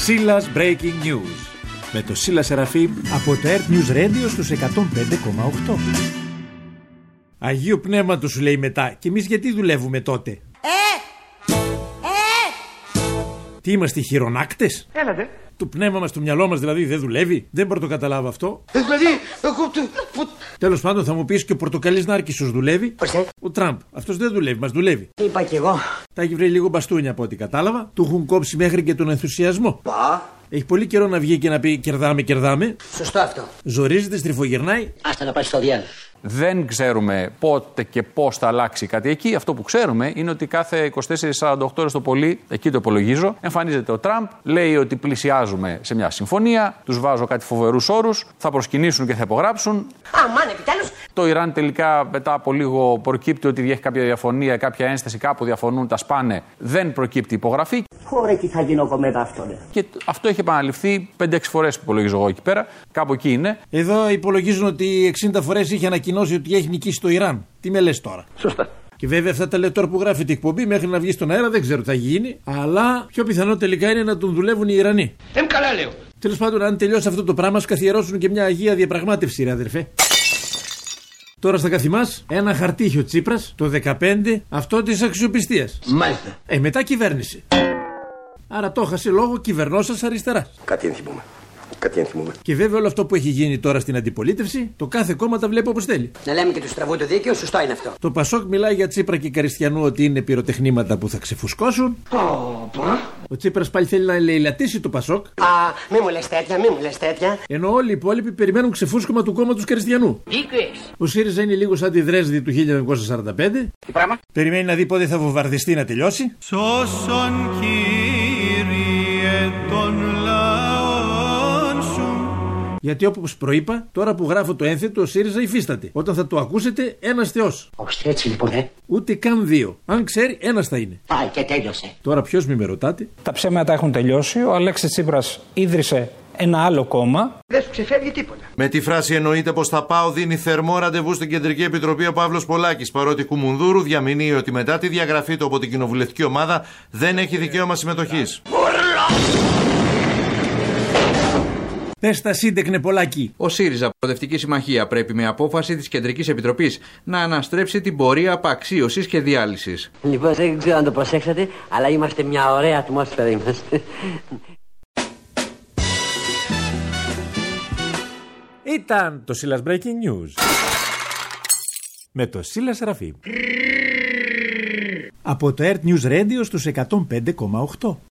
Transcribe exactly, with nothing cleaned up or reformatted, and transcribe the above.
Σίλας Breaking News με το Σίλα Σεραφείμ από το Earth News Radio στους εκατόν πέντε κόμμα οκτώ. Αγίου Πνεύματος σου λέει μετά. Και εμείς γιατί δουλεύουμε τότε? Ε! Ε! Τι είμαστε, χειρονάκτες? Έλατε. Το πνεύμα μας, το μυαλό μας δηλαδή δεν δουλεύει? Δεν μπορώ να το καταλάβω αυτό. Δηλαδή, εγώ... Τέλος πάντων θα μου πεις και ο πορτοκαλής Νάρκισσος δουλεύει. Πώς? Ο Τραμπ. Αυτός δεν δουλεύει, μας δουλεύει. Τι είπα κι εγώ. Τα έχει βρει λίγο μπαστούνια από ό,τι κατάλαβα. Του έχουν κόψει μέχρι και τον ενθουσιασμό. Πα. Έχει πολύ καιρό να βγει και να πει κερδάμε, κερδάμε. Σωστό αυτό. Ζορίζεται, στριφογυρνάει. Άστα να πάει στο διάλογο. Δεν ξέρουμε πότε και πώς θα αλλάξει κάτι εκεί. Αυτό που ξέρουμε είναι ότι κάθε είκοσι τέσσερις με σαράντα οκτώ ώρες το πολύ, εκεί το υπολογίζω, εμφανίζεται ο Τραμπ, λέει ότι πλησιάζουμε σε μια συμφωνία, τους βάζω κάτι φοβερούς όρους, θα προσκυνήσουν και θα υπογράψουν. Αμάν, επιτέλους. Το Ιράν τελικά μετά από λίγο προκύπτει ότι έχει κάποια διαφωνία, κάποια ένσταση, κάπου διαφωνούν, τα σπάνε, δεν προκύπτει υπογραφή. Ωραία, τι θα γίνει εγώ μετά αυτό, ναι. Και αυτό έχει επαναληφθεί πέντε έξι φορές που υπολογίζω εγώ εκεί πέρα. Κάπου εκεί είναι. Εδώ υπολογίζουν ότι εξήντα φορές είχε ανακοινώσει ότι έχει νικήσει το Ιράν. Τι με λες τώρα? Σωστά. Και βέβαια αυτά τα λέει τώρα που γράφει την εκπομπή, μέχρι να βγει στον αέρα δεν ξέρω τι θα γίνει. Αλλά πιο πιθανό τελικά είναι να τον δουλεύουν οι Ιρανοί. Εμ καλά λέω. Τέλος πάντων, αν τελειώσει αυτό το πράγμα, σου καθιερώσουν και μια αγία διαπραγμάτευση, ρε αδερφέ. Τώρα στα καθημάς, ένα χαρτί είχε ο Τσίπρας, το δεκαπέντε, αυτό της αξιοπιστίας. Μάλιστα. Ε, μετά κυβέρνηση. Άρα το έχασε λόγω κυβερνώσας αριστεράς. Κάτι ενθυμούμε. Κάτι ενθυμούμε. Και βέβαια όλο αυτό που έχει γίνει τώρα στην αντιπολίτευση, το κάθε κόμμα τα βλέπει όπως θέλει. Να λέμε και του στραβού το δίκαιο, σωστό είναι αυτό. Το Πασόκ μιλάει για Τσίπρα και Καριστιανού ότι είναι πυροτεχνήματα που θα ξεφουσκώσουν. Ποπα. Ο Τσίπρας πάλι θέλει να ελεηλατήσει το Πασόκ. Α, μη μου λες τέτοια, μη μου λες τέτοια. Ενώ όλοι οι υπόλοιποι περιμένουν ξεφούσκωμα του κόμματος Καριστιανού. Δίκαιος. Ο ΣΥΡΙΖΑ είναι λίγο σαν τη Δρέσδη του χίλια εννιακόσια σαράντα πέντε. Τι πράγμα? Περιμένει να δει πότε θα βομβαρδιστεί να τελειώσει. Σώσον Κύριε των λαών σου. Γιατί όπως προείπα, τώρα που γράφω το ένθετο, ο ΣΥΡΙΖΑ υφίσταται. Όταν θα το ακούσετε, ένας θεός. Όχι έτσι λοιπόν, ε. Ούτε καν δύο. Αν ξέρει, ένας θα είναι. Πάει και τέλειωσε. Τώρα ποιος μη με ρωτάτε? Τα ψέματα έχουν τελειώσει. Ο Αλέξης Τσίπρας ίδρυσε ένα άλλο κόμμα. Δεν σου ξεφεύγει τίποτα. Με τη φράση εννοείται πως θα πάω δίνει θερμό ραντεβού στην Κεντρική Επιτροπή ο Παύλος Πολάκης, παρότι Κουμουνδούρου διαμηνύει ότι μετά τη διαγραφή του από την κοινοβουλευτική ομάδα δεν έχει δικαίωμα συμμετοχής. Πες τα σύντεκνε Πολάκη. Ο ΣΥΡΙΖΑ Προοδευτική Συμμαχία πρέπει με απόφαση της Κεντρικής Επιτροπής να αναστρέψει την πορεία απαξίωσης και διάλυσης. Λοιπόν, δεν ξέρω αν το προσέξατε, αλλά είμαστε μια ωραία ατμόσφαιρα είμαστε. Ήταν το Σίλας Breaking News με το Σίλα Σεραφείμ από το Earth News Radio στους εκατόν πέντε κόμμα οκτώ.